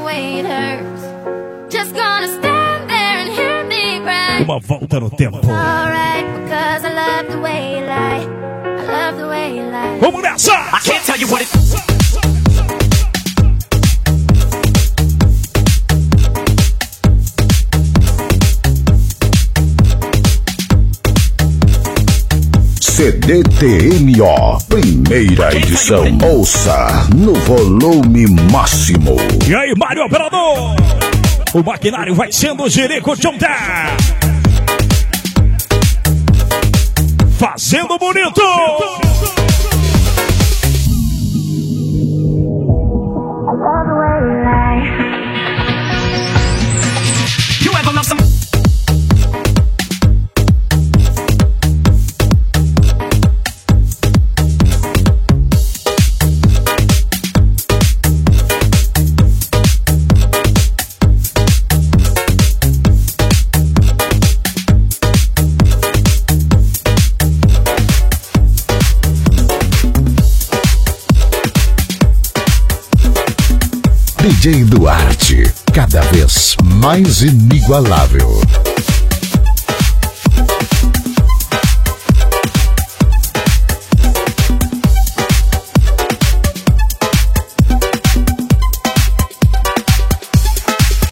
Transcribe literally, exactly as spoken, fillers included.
way it hurts. Just gonna stand there and hear me cry. Uma volta no tempo. Alright, because I love the way you lie. I love the way you lie. Vamos nessa! I can't tell you what it... C D T M O, primeira edição. Ouça no volume máximo. E aí, Mário Operador? O maquinário vai sendo o Jerico Jonta. Fazendo bonito. You ever love some... D J Duarte, cada vez mais inigualável.